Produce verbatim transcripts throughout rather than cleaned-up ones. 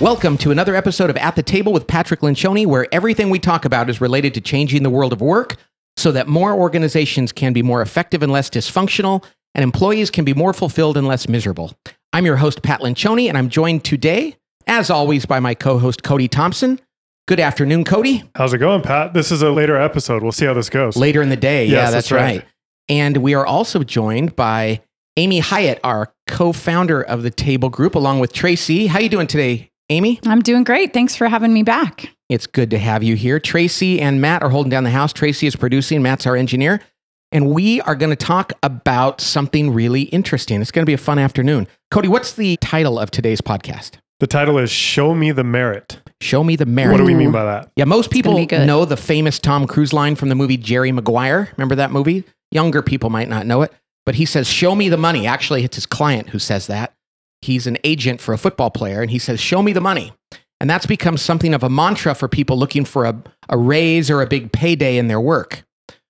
Welcome to another episode of At the Table with Patrick Lencioni, where everything we talk about is related to changing the world of work so that more organizations can be more effective and less dysfunctional, and employees can be more fulfilled and less miserable. I'm your host, Pat Lencioni, and I'm joined today, as always, by my co-host, Cody Thompson. Good afternoon, Cody. How's it going, Pat? This is a later episode. We'll see how this goes. Later in the day. Yes, yeah, that's, that's right. right. And we are also joined by Amy Hyatt, our co-founder of the Table Group, along with Tracy. How you doing today, Amy? I'm doing great. Thanks for having me back. It's good to have you here. Tracy and Matt are holding down the house. Tracy is producing. Matt's our engineer. And we are going to talk about something really interesting. It's going to be a fun afternoon. Cody, what's the title of today's podcast? The title is Show Me the Merit. Show Me the Merit. What do we mean by that? Yeah, most people know the famous Tom Cruise line from the movie Jerry Maguire. Remember that movie? Younger people might not know it. But he says, show me the money. Actually, it's his client who says that. He's an agent for a football player, and he says, show me the money. And that's become something of a mantra for people looking for a, a raise or a big payday in their work.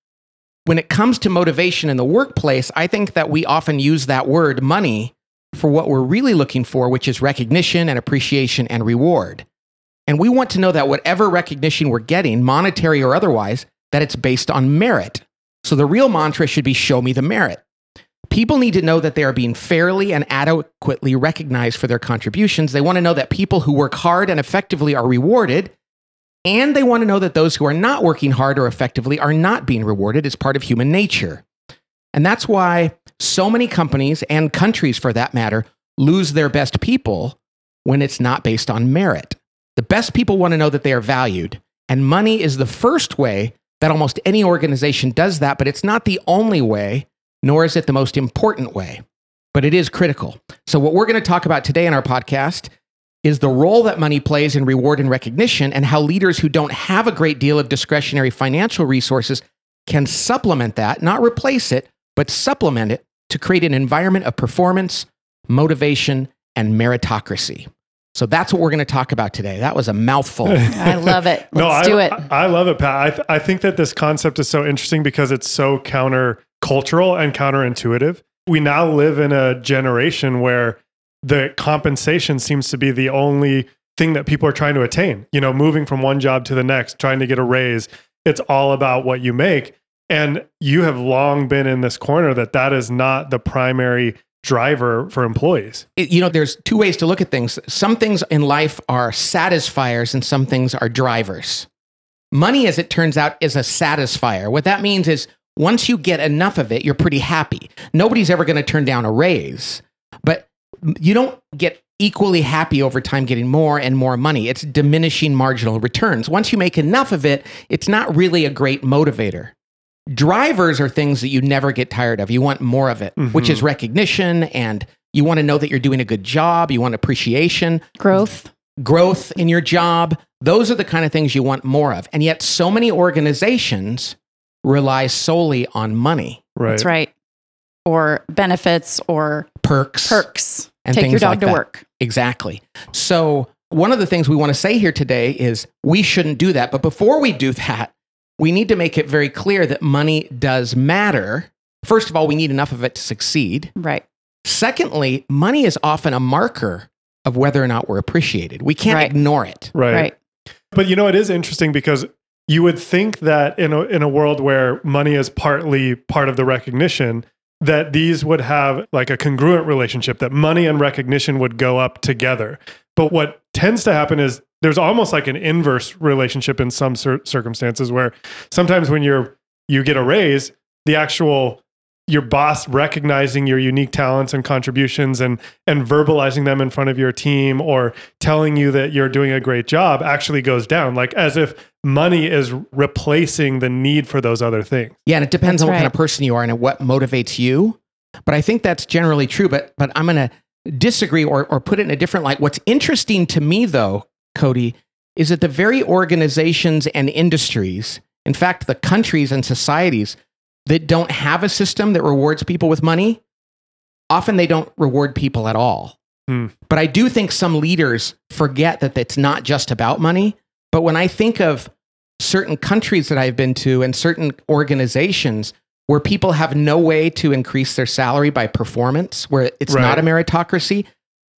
When it comes to motivation in the workplace, I think that we often use that word money for what we're really looking for, which is recognition and appreciation and reward. And we want to know that whatever recognition we're getting, monetary or otherwise, that it's based on merit. So the real mantra should be show me the merit. People need to know that they are being fairly and adequately recognized for their contributions. They want to know that people who work hard and effectively are rewarded, and they want to know that those who are not working hard or effectively are not being rewarded as part of human nature. And that's why so many companies, and countries for that matter, lose their best people when it's not based on merit. The best people want to know that they are valued, and money is the first way that almost any organization does that, but it's not the only way, nor is it the most important way, but it is critical. So what we're going to talk about today in our podcast is the role that money plays in reward and recognition, and how leaders who don't have a great deal of discretionary financial resources can supplement that, not replace it, but supplement it to create an environment of performance, motivation, and meritocracy. So that's what we're going to talk about today. That was a mouthful. I love it. Let's no, I, do it. I, I love it, Pat. I, th- I think that this concept is so interesting because it's so counter-cultural and counterintuitive. We now live in a generation where the compensation seems to be the only thing that people are trying to attain. You know, moving from one job to the next, trying to get a raise. It's all about what you make. And you have long been in this corner that that is not the primary driver for employees. It, you know, there's two ways to look at things. Some things in life are satisfiers and some things are drivers. Money, as it turns out, is a satisfier. What that means is once you get enough of it, you're pretty happy. Nobody's ever going to turn down a raise, but you don't get equally happy over time getting more and more money. It's diminishing marginal returns. Once you make enough of it, it's not really a great motivator. Drivers are things that you never get tired of. You want more of it, mm-hmm. which is recognition, and you want to know that you're doing a good job. You want appreciation. Growth. Growth in your job. Those are the kind of things you want more of. And yet so many organizations rely solely on money. Right. That's right. Or benefits or perks. Perks. And Take your dog like to that. work. Exactly. So one of the things we want to say here today is we shouldn't do that. But before we do that, we need to make it very clear that money does matter. First of all, we need enough of it to succeed. Right. Secondly, money is often a marker of whether or not we're appreciated. We can't right. ignore it. Right. right. But you know, it is interesting because you would think that in a, in a world where money is partly part of the recognition, that these would have like a congruent relationship, that money and recognition would go up together. But what tends to happen is there's almost like an inverse relationship in some cir- circumstances where sometimes when you're you get a raise, the actual your boss recognizing your unique talents and contributions and and verbalizing them in front of your team or telling you that you're doing a great job actually goes down, like as if money is replacing the need for those other things. Yeah, and it depends That's on what right. kind of person you are and what motivates you. But I think that's generally true. But but I'm going to disagree or or put it in a different light. What's interesting to me, though, Cody, is that the very organizations and industries, in fact, the countries and societies that don't have a system that rewards people with money, often they don't reward people at all. Hmm. But I do think some leaders forget that it's not just about money. But when I think of certain countries that I've been to and certain organizations where people have no way to increase their salary by performance, where it's Right. not a meritocracy,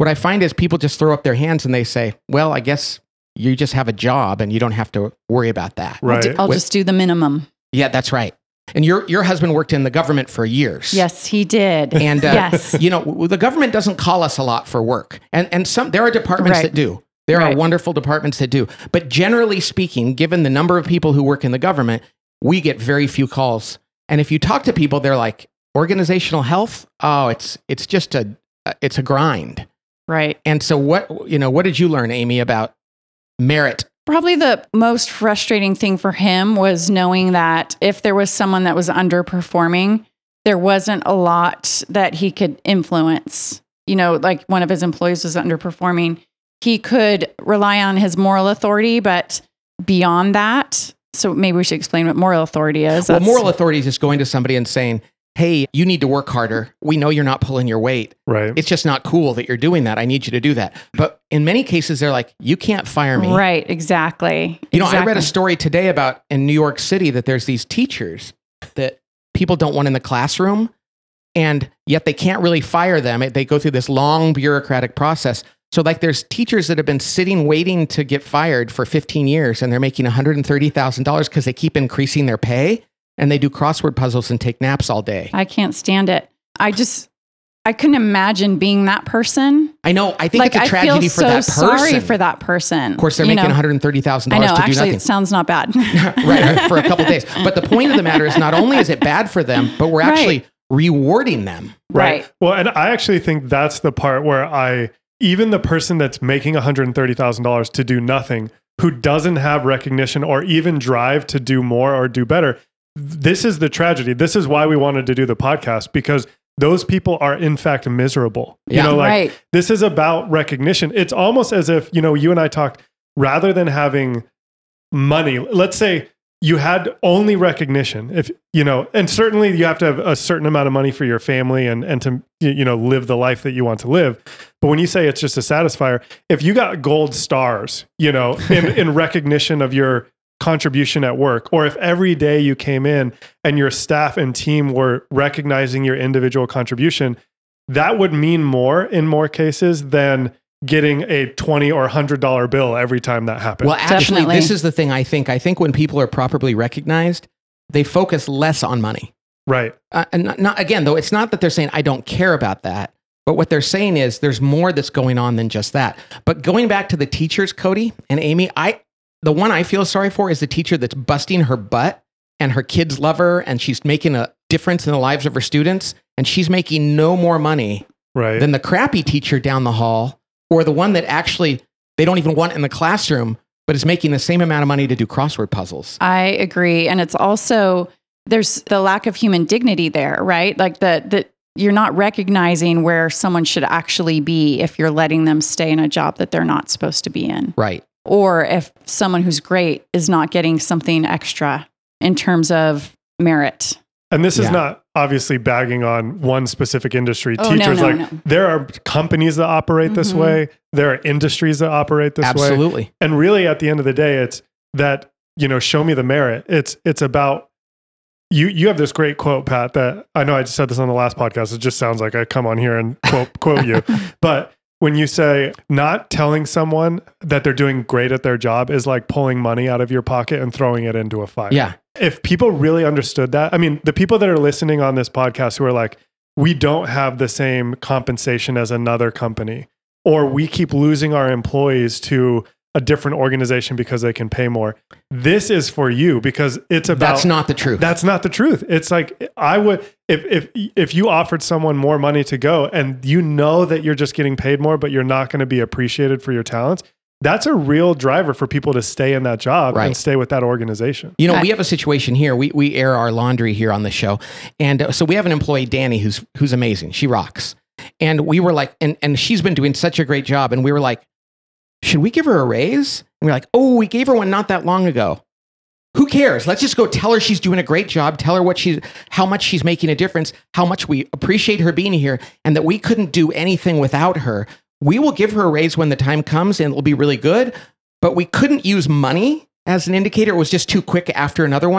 What I find is people just throw up their hands and they say, well, I guess you just have a job and you don't have to worry about that. I'll, Right. do, I'll With- just do the minimum. Yeah, that's right. And your your husband worked in the government for years. Yes, he did. And uh, yes. you know, w- the government doesn't call us a lot for work. And and some there are departments Right. that do. There Right. are wonderful departments that do. But generally speaking, given the number of people who work in the government, we get very few calls. And if you talk to people, they're like, organizational health, oh, it's it's just a it's a grind. Right. And so what, you know, what did you learn, Amy, about merit? Probably the most frustrating thing for him was knowing that if there was someone that was underperforming, there wasn't a lot that he could influence. You know, like one of his employees was underperforming. He could rely on his moral authority, but beyond that, so maybe we should explain what moral authority is. Well, That's- moral authority is just going to somebody and saying, hey, you need to work harder. We know you're not pulling your weight. Right. It's just not cool that you're doing that. I need you to do that. But in many cases, they're like, you can't fire me. Right, exactly. You know, I read Exactly. a story today about in New York City that there's these teachers that people don't want in the classroom, and yet they can't really fire them. They go through this long bureaucratic process. So like there's teachers that have been sitting waiting to get fired for fifteen years, and they're making one hundred thirty thousand dollars because they keep increasing their pay, and they do crossword puzzles and take naps all day. I can't stand it. I just, I couldn't imagine being that person. I know. I think Like, it's a tragedy I feel for so that person. sorry for that person. Of course, they're You making know? one hundred thirty thousand I dollars know, to do actually, nothing. it sounds not bad. right, right, for a couple days. But the point of the matter is not only is it bad for them, but we're Right. actually rewarding them. Right. Well, and I actually think that's the part where I, even the person that's making one hundred thirty thousand dollars to do nothing, who doesn't have recognition or even drive to do more or do better, this is the tragedy. This is why we wanted to do the podcast, because those people are in fact miserable. Yeah. You know, like Right. this is about recognition. It's almost as if, you know, you and I talked, rather than having money, let's say you had only recognition, if you know, and certainly you have to have a certain amount of money for your family and and to you know live the life that you want to live. But when you say it's just a satisfier, if you got gold stars, you know, in, in recognition of your contribution at work, or if every day you came in and your staff and team were recognizing your individual contribution, that would mean more in more cases than getting a twenty or one hundred dollar bill every time that happened. Well, actually, Definitely. this is the thing I think. I think when people are properly recognized, they focus less on money. right. Uh, and not, not, again, though, it's not that they're saying, I don't care about that. But what they're saying is there's more that's going on than just that. But going back to the teachers, Cody and Amy, I the one I feel sorry for is the teacher that's busting her butt and her kids love her and she's making a difference in the lives of her students, and she's making no more money Right. than the crappy teacher down the hall, or the one that actually they don't even want in the classroom, but is making the same amount of money to do crossword puzzles. I agree. And it's also, there's the lack of human dignity there, right? Like the, the, you're not recognizing where someone should actually be if you're letting them stay in a job that they're not supposed to be in. Right. Or if someone who's great is not getting something extra in terms of merit. And this is Yeah. not obviously bagging on one specific industry. Oh, no, Teachers, no, like no. there are companies that operate this Mhm. way. There are industries that operate this way. Absolutely. And really at the end of the day, it's that, you know, show me the merit. It's, it's about, you, you have this great quote, Pat, that I know I just said this on the last podcast. It just sounds like I come on here and quote, quote you. But when you say not telling someone that they're doing great at their job is like pulling money out of your pocket and throwing it into a fire. Yeah. If people really understood that, I mean, the people that are listening on this podcast who are like, we don't have the same compensation as another company, or we keep losing our employees to a different organization because they can pay more. This is for you, because it's about, That's not the truth. that's not the truth. It's like, I would, if, if, if you offered someone more money to go and you know that you're just getting paid more, but you're not going to be appreciated for your talents, that's a real driver for people to stay in that job Right. and stay with that organization. You know, I- we have a situation here. We we air our laundry here on the show, and uh, so we have an employee, Danny, who's who's amazing. She rocks, and we were like, and and she's been doing such a great job, and we were like, should we give her a raise? And we're like, oh, we gave her one not that long ago. Who cares? Let's just go tell her she's doing a great job. Tell her what she's, how much she's making a difference, how much we appreciate her being here, and that we couldn't do anything without her. We will give her a raise when the time comes, and it'll be really good. But we couldn't use money as an indicator. It was just too quick after another one.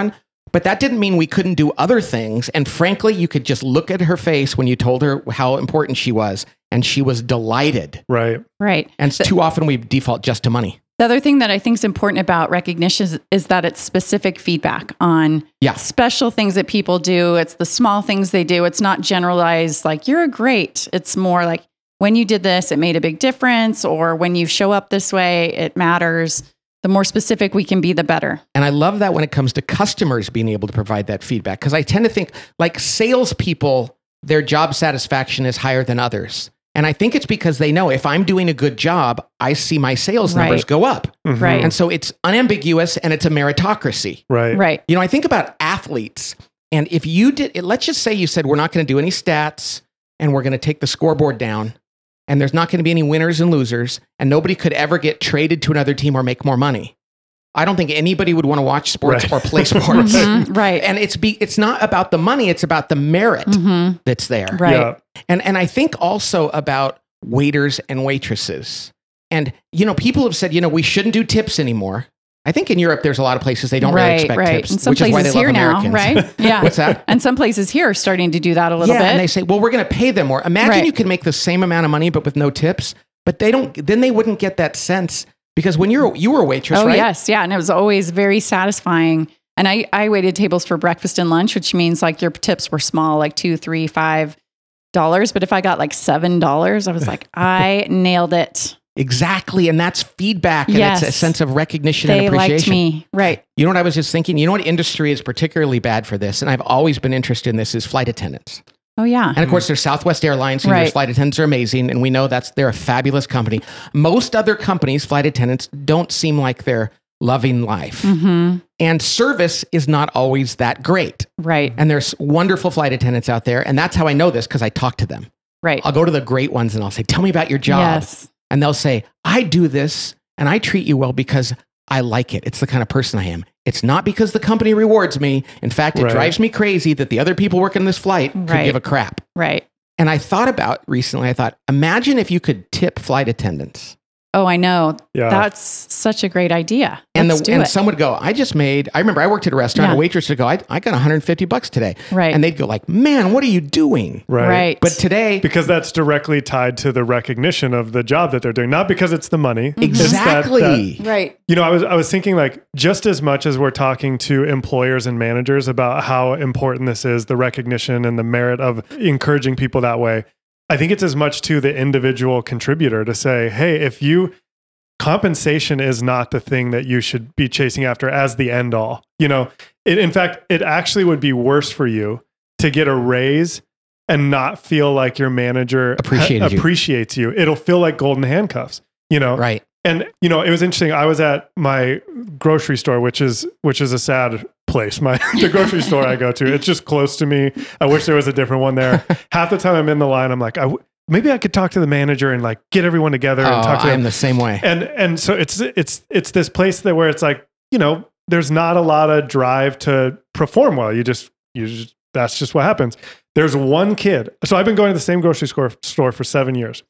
But that didn't mean we couldn't do other things. And frankly, you could just look at her face when you told her how important she was, and she was delighted. Right. Right. And too often we default just to money. The other thing that I think is important about recognition is, is that it's specific feedback on Yeah. special things that people do. It's the small things they do. It's not generalized like, you're great. It's more like, when you did this, it made a big difference. Or when you show up this way, it matters. The more specific we can be, the better. And I love that when it comes to customers being able to provide that feedback, because I tend to think like salespeople, their job satisfaction is higher than others. And I think it's because they know if I'm doing a good job, I see my sales numbers Right. go up. Mhm. Right. And so it's unambiguous and it's a meritocracy. Right. Right. You know, I think about athletes. And if you did, let's just say you said, we're not going to do any stats and we're going to take the scoreboard down and there's not going to be any winners and losers and nobody could ever get traded to another team or make more money. I don't think anybody would want to watch sports Right. or play sports. Mhm. Right. And it's be it's not about the money, it's about the merit Mhm. that's there. Right. Yeah. And and I think also about waiters and waitresses. And you know, people have said, you know, we shouldn't do tips anymore. I think in Europe there's a lot of places they don't really Right, expect right. tips, And some which is why they places love here now, Americans. right? Yeah. What's that? And some places here are starting to do that a little yeah, bit. and they say, well, we're going to pay them more. Imagine Right. you could make the same amount of money but with no tips, but they don't. Then they wouldn't get that sense because when you're you were a waitress, Oh, right? yes. Yeah. And it was always very satisfying. And I, I waited tables for breakfast and lunch, which means like your tips were small, like two, three, five dollars. But if I got like seven dollars, I was like, I nailed it. Exactly, and that's feedback, and Yes. it's a sense of recognition They and appreciation. liked me. Right. You know what I was just thinking? You know what industry is particularly bad for this, and I've always been interested in this, is flight attendants. Oh, yeah. And of course, there's Southwest Airlines, who their Right. flight attendants are amazing, and we know that's they're a fabulous company. Most other companies, flight attendants, don't seem like they're loving life. hmm And service is not always that great. Right. And there's wonderful flight attendants out there, and that's how I know this, because I talk to them. Right. I'll go to the great ones and I'll say, tell me about your job. Yes. And they'll say, I do this and I treat you well because I like it. It's the kind of person I am. It's not because the company rewards me. In fact, it Right. drives me crazy that the other people working this flight could Right. give a crap. Right. And I thought about recently, I thought, imagine if you could tip flight attendants. Oh, I know. Yeah. That's such a great idea. And, Let's the, do and it. some would go, I just made, I remember I worked at a restaurant, Yeah. a waitress would go, I, I got one hundred fifty bucks today. Right. And they'd go like, man, what are you doing? Right. Right. But today, Because that's directly tied to the recognition of the job that they're doing, not because it's the money. Mm-hmm. It's that- exactly. that- Right. you know, I was I was thinking like just as much as we're talking to employers and managers about how important this is, the recognition and the merit of encouraging people that way, I think it's as much to the individual contributor to say, hey, if you compensation is not the thing that you should be chasing after as the end all. You know, it, in fact, it actually would be worse for you to get a raise and not feel like your manager Appreciated you. appreciates you. It'll feel like golden handcuffs, you know? Right. And you know, it was interesting. I was at my grocery store, which is which is a sad place. My the grocery store I go to, it's just close to me. I wish there was a different one there. Half the time I'm in the line, I'm like, I w- maybe I could talk to the manager and like get everyone together and Oh, talk to I'm them. the same way. And and so it's it's it's this place that where it's like, you know, there's not a lot of drive to perform well. You just you just that's just what happens. There's one kid. So I've been going to the same grocery store store for seven years.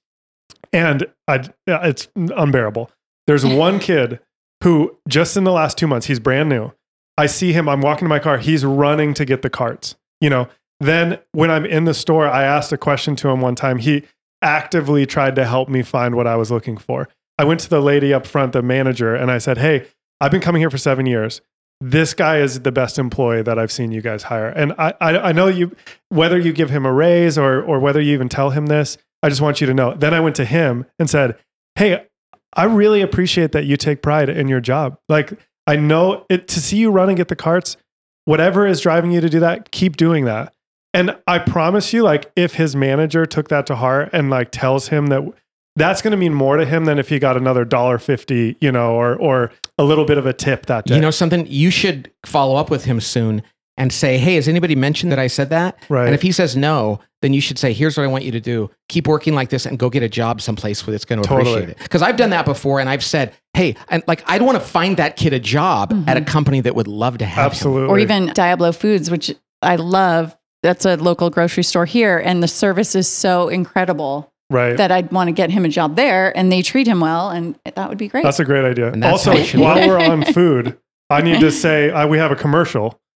And I, it's unbearable. There's one kid who just in the last two months, he's brand new. I see him, I'm walking to my car. He's running to get the carts, you know. Then when I'm in the store, I asked a question to him one time. He actively tried to help me find what I was looking for. I went to the lady up front, the manager, and I said, hey, I've been coming here for seven years. This guy is the best employee that I've seen you guys hire. And I, I, I know you, whether you give him a raise or, or whether you even tell him this, I just want you to know. Then I went to him and said, hey, I really appreciate that you take pride in your job. Like, I know it to see you run and get the carts, whatever is driving you to do that, keep doing that. And I promise you, like, if his manager took that to heart and like tells him that, that's going to mean more to him than if he got another one dollar fifty, you know, or or a little bit of a tip that day. You know something? You should follow up with him soon and say, hey, has anybody mentioned that I said that? Right. And if he says no, then you should say, here's what I want you to do. Keep working like this and go get a job someplace where it's going to Totally. appreciate it. Because I've done that before and I've said, hey, and like, I'd want to find that kid a job Mm-hmm. at a company that would love to have him. Absolutely. Or even Diablo Foods, which I love. That's a local grocery store here. And the service is so incredible right. that I'd want to get him a job there, and they treat him well. And that would be great. That's a great idea. And that's Also, how it should while be. we're on food, I need to say uh, we have a commercial.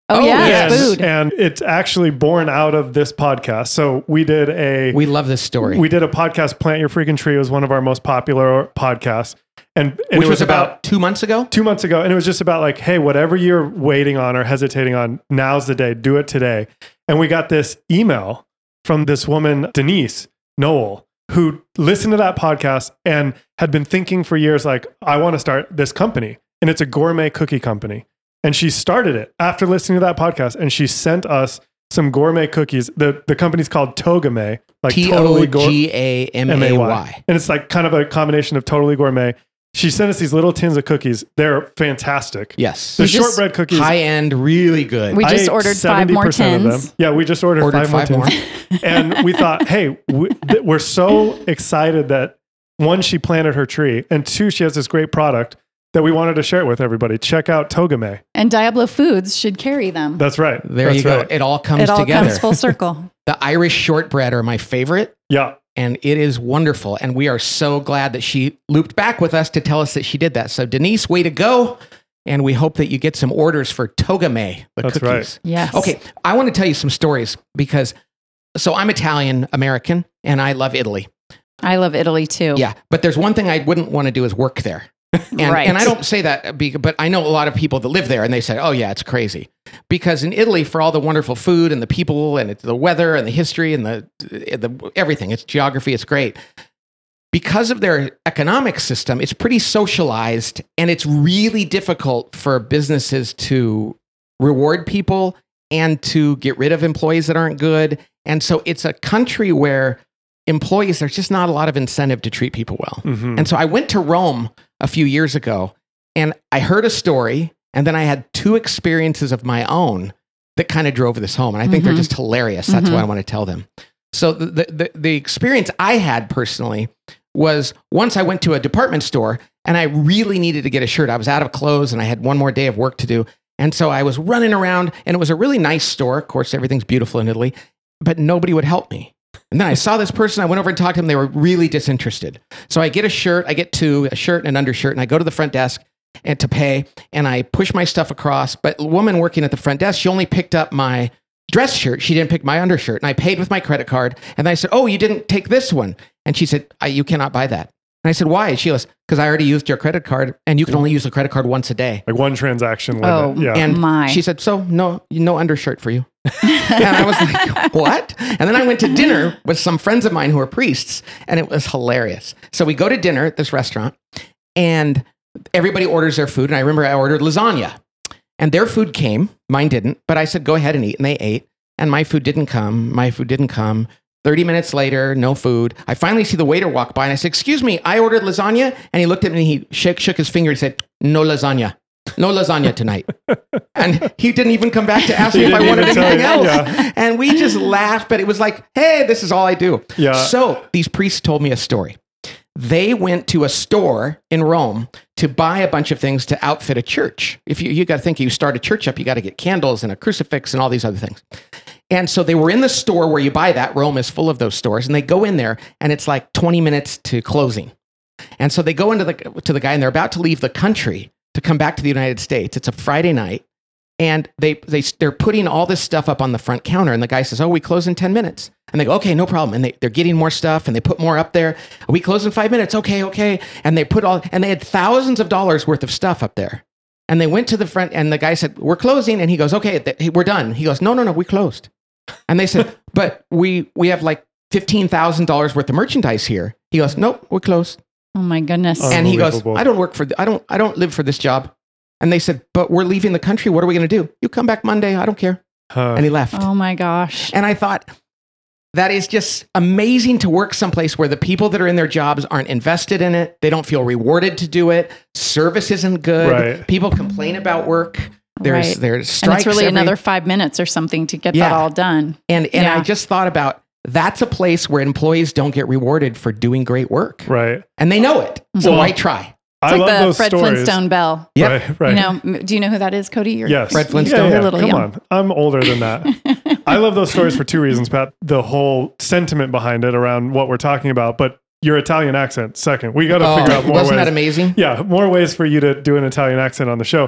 Oh, Oh, yeah, yes. it's food. And it's actually born out of this podcast. So we did a We love this story. we did a podcast, Plant Your Freaking Tree. It was one of our most popular podcasts. And, and which it was about two months ago. two months ago. And it was just about like, hey, whatever you're waiting on or hesitating on, now's the day. Do it today. And we got this email from this woman, Denise Noel, who listened to that podcast and had been thinking for years, like, I want to start this company. And it's a gourmet cookie company. And she started it after listening to that podcast. And she sent us some gourmet cookies. The the company's called Togame. Like T totally O gour- G A M A Y. And it's like kind of a combination of totally gourmet. She sent us these little tins of cookies. They're fantastic. Yes. The We just- shortbread cookies. High end, really good. We I just ate ordered five more seventy percent of tins. them. Yeah, we just ordered, Ordered five, five more more. tins. And we thought, hey, we, th- we're so excited that one, she planted her tree, and two, she has this great product that we wanted to share it with everybody. Check out Togame. And Diablo Foods should carry them. That's right. there That's you go. right. It all comes It all together. comes full circle. The Irish shortbread are my favorite. Yeah. And it is wonderful. And we are so glad that she looped back with us to tell us that she did that. So, Denise, way to go. And we hope that you get some orders for Togame, the That's cookies. right. Yes. Okay, I want to tell you some stories because, so I'm Italian American and I love Italy. I love Italy too. Yeah, but there's one thing I wouldn't want to do is work there. And, Right. and I don't say that, be- but I know a lot of people that live there and they say, oh, yeah, it's crazy. Because in Italy, for all the wonderful food and the people and it's the weather and the history and the, the everything, it's geography, it's great. Because of their economic system, it's pretty socialized and it's really difficult for businesses to reward people and to get rid of employees that aren't good. And so it's a country where employees, there's just not a lot of incentive to treat people well. Mhm. And so I went to Rome a few years ago and I heard a story and then I had two experiences of my own that kind of drove this home. And I think they're Mhm. just hilarious. That's Mhm. why I want to tell them. So the, the, the, the experience I had personally was once I went to a department store and I really needed to get a shirt. I was out of clothes and I had one more day of work to do. And so I was running around and it was a really nice store. Of course, everything's beautiful in Italy, but nobody would help me. And then I saw this person. I went over and talked to them. They were really disinterested. So I get a shirt. I get two, a shirt and an undershirt. And I go to the front desk and to pay. And I push my stuff across. But the woman working at the front desk, she only picked up my dress shirt. She didn't pick my undershirt. And I paid with my credit card. And I said, oh, you didn't take this one. And she said, I, you cannot buy that. And I said, why? She goes, because I already used your credit card. And you can only use the credit card once a day. Like one transaction limit. Oh, yeah. And My. she said, so no, no undershirt for you. And I was like, what? And then I went to dinner with some friends of mine who are priests, and it was hilarious. So we go to dinner at this restaurant, and everybody orders their food. And I remember I ordered lasagna, and their food came. Mine didn't, but I said, go ahead and eat. And they ate, and my food didn't come. My food didn't come. thirty minutes later, no food. I finally see the waiter walk by, and I said, excuse me, I ordered lasagna. And he looked at me, and he shook, shook his finger. He said, no lasagna. No lasagna tonight. And he didn't even come back to ask He me if I didn't wanted even anything tell else. you, yeah. And we just laughed, but it was like, hey, this is all I do. Yeah. So these priests told me a story. They went to a store in Rome to buy a bunch of things to outfit a church. If you, you got to think, you start a church up, you got to get candles and a crucifix and all these other things. And so they were in the store where you buy that. Rome is full of those stores. And they go in there and it's like twenty minutes to closing. And so they go into the, to the guy and they're about to leave the country to come back to the United States. It's a Friday night. And they, they, they're putting all this stuff up on the front counter. And the guy says, oh, we close in ten minutes. And they go, okay, no problem. And they, they're getting more stuff and they put more up there. We close in five minutes. Okay, okay. And they put all, and they had thousands of dollars worth of stuff up there. And they went to the front and the guy said, we're closing. And he goes, okay, th- we're done. He goes, no, no, no, we closed. And they said, but we, we have like fifteen thousand dollars worth of merchandise here. He goes, nope, we're closed. Oh my goodness. Oh. And he goes, Unbelievable. I don't work for, th- I don't, I don't live for this job. And they said, but we're leaving the country. What are we going to do? You come back Monday. I don't care. Huh. And he left. Oh my gosh. And I thought, that is just amazing to work someplace where the people that are in their jobs aren't invested in it. They don't feel rewarded to do it. Service isn't good. Right. People complain about work. There's, Right. there's And strikes. it's really every- another five minutes or something to get Yeah. that all done. And, and Yeah. I just thought about, that's a place where employees don't get rewarded for doing great work. Right. And they know it. So Well, why try? I It's like love the those Fred stories. Flintstone Bell. Yep. Right. Right. You know, m- do you know who that is, Cody? You're- Yes. Fred Flintstone. Yeah, yeah. You're a little Come young. on. I'm older than that. I love those stories for two reasons, Pat. The whole sentiment behind it around what we're talking about, but your Italian accent, second. We got to Oh, figure out more wasn't ways. that amazing? Yeah, more ways for you to do an Italian accent on the show.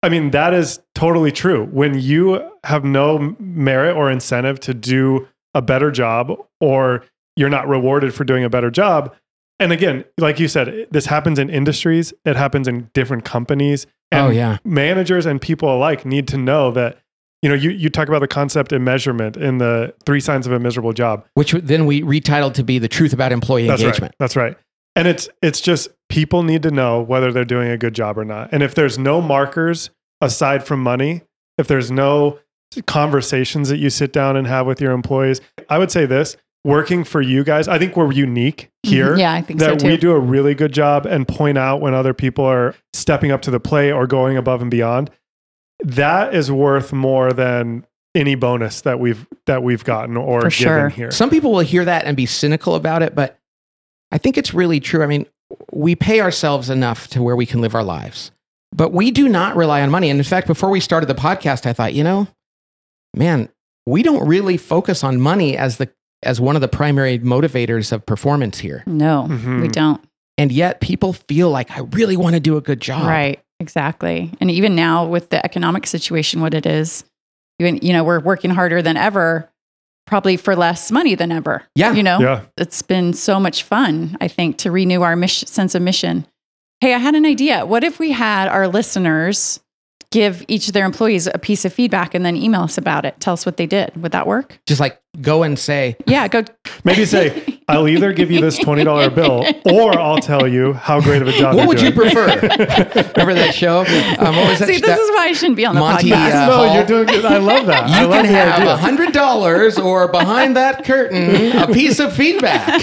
I mean, that is totally true. When you have no merit or incentive to do a better job, or you're not rewarded for doing a better job. And again, like you said, this happens in industries. It happens in different companies. And Oh, yeah. managers and people alike need to know that, you know, you, you talk about the concept and measurement in the three signs of a miserable job. Which then we retitled to be the truth about employee That's engagement. right. That's right. And it's it's just people need to know whether they're doing a good job or not. And if there's no markers aside from money, if there's no conversations that you sit down and have with your employees, I would say this, working for you guys, I think we're unique here. Yeah, I think so that too. we do a really good job and point out when other people are stepping up to the plate or going above and beyond. That is worth more than any bonus that we've that we've gotten or For given sure. here. Some people will hear that and be cynical about it, but I think it's really true. I mean, we pay ourselves enough to where we can live our lives, but we do not rely on money. And in fact, before we started the podcast, I thought, you know, man, we don't really focus on money as the as one of the primary motivators of performance here. No, Mhm. we don't. And yet people feel like I really want to do a good job. Right. Exactly. And even now with the economic situation, what it is, even, you know, we're working harder than ever, probably for less money than ever. Yeah. You know, Yeah. it's been so much fun, I think, to renew our mission, sense of mission. Hey, I had an idea. What if we had our listeners give each of their employees a piece of feedback and then email us about it? Tell us what they did. Would that work? Just like go and say, Yeah, go. Maybe say, I'll either give you this twenty dollars bill or I'll tell you how great of a job what you're would you doing. prefer? Remember that show? Um, what was that? See, this that- is why I shouldn't be on the Monty, podcast. uh, no, Hall. you're doing good. I love that. I You love can the have idea. a hundred dollars or behind that curtain, a piece of feedback.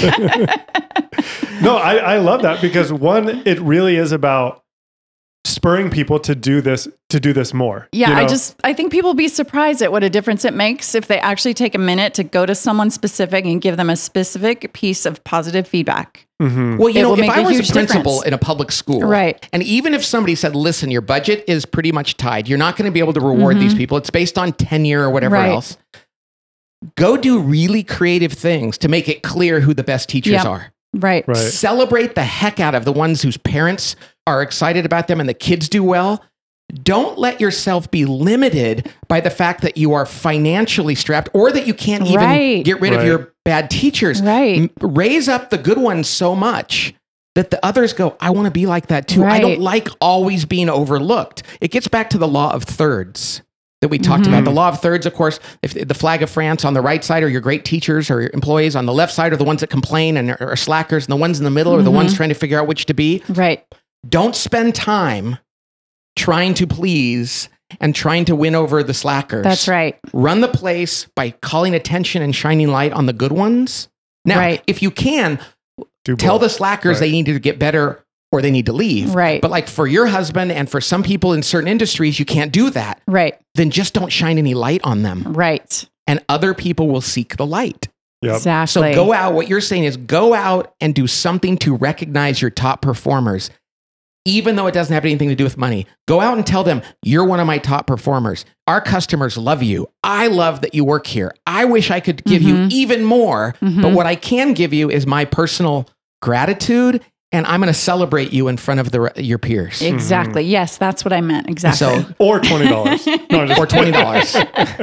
No, I, I love that because one, it really is about spurring people to do this, to do this more. Yeah, you I know? just, I think people will be surprised at what a difference it makes if they actually take a minute to go to someone specific and give them a specific piece of positive feedback. Mhm. Well, you It know, will if make I a was a huge principal difference. in a public school, Right. and even if somebody said, listen, your budget is pretty much tied, you're not going to be able to reward these people. It's based on tenure or whatever Mm-hmm. Right. else. Go do really creative things to make it clear who the best teachers Yep. are. Right. Right. Celebrate the heck out of the ones whose parents are excited about them and the kids do well. Don't let yourself be limited by the fact that you are financially strapped or that you can't even Right. get rid of Right. your bad teachers. Right. M- Raise up the good ones so much that the others go, I want to be like that too. I don't Right. like always being overlooked. It gets back to the law of thirds that we talked Mm-hmm. about. The law of thirds, of course, if the flag of France on the right side are your great teachers or your employees, on the left side are the ones that complain and are, are slackers, and the ones in the middle are the Mm-hmm. ones trying to figure out which to be. Right. Don't spend time trying to please and trying to win over the slackers. That's right. Run the place by calling attention and shining light on the good ones. Now, Right. if you can, Do tell both. the slackers Right. they need to get better or they need to leave. Right. But like for your husband and for some people in certain industries, you can't do that. Right. Then just don't shine any light on them. Right. And other people will seek the light. Yep. Exactly. So go out. What you're saying is go out and do something to recognize your top performers, even though it doesn't have anything to do with money. Go out and tell them, you're one of my top performers. Our customers love you. I love that you work here. I wish I could give you even more, but what I can give you is my personal gratitude, and I'm going to celebrate you in front of the, re- your peers. Exactly. Yes, that's what I meant. Exactly. So, Or twenty dollars. No, just or twenty dollars.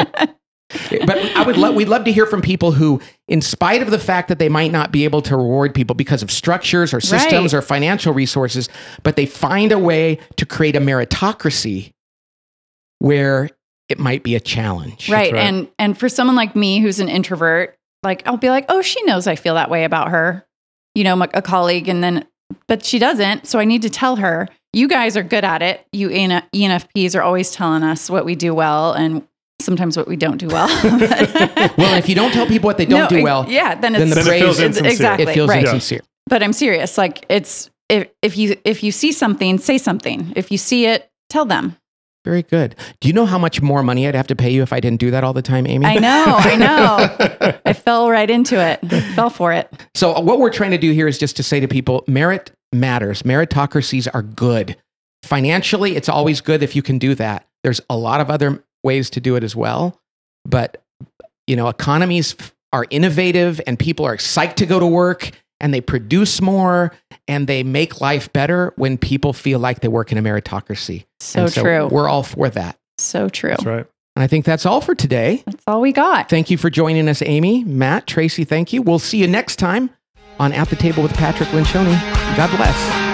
But I would love, we'd love to hear from people who, in spite of the fact that they might not be able to reward people because of structures or systems Right. or financial resources, but they find a way to create a meritocracy where it might be a challenge. Right. right. And and for someone like me who's an introvert, like I'll be like, "Oh, she knows I feel that way about her." You know, my, a colleague, and then but she doesn't, so I need to tell her. You guys are good at it. You E N F Ps are always telling us what we do well and sometimes what we don't do well. Well, if you don't tell people what they don't No, do well, yeah, then then it's the Then it praise, feels it, insincere. exactly it feels right. Yeah. insincere. But I'm serious. Like it's if if you if you see something, say something. If you see it, tell them. Very good. Do you know how much more money I'd have to pay you if I didn't do that all the time, Amy? I know, I know. I fell right into it. Fell for it. So what we're trying to do here is just to say to people, merit matters. Meritocracies are good. Financially, it's always good if you can do that. There's a lot of other ways to do it as well. But, you know, economies are innovative and people are psyched to go to work and they produce more and they make life better when people feel like they work in a meritocracy. So, And so true. We're all for that. So true. That's right. And I think that's all for today. That's all we got. Thank you for joining us, Amy, Matt, Tracy. Thank you. We'll see you next time on At the Table with Patrick Lencioni. God bless.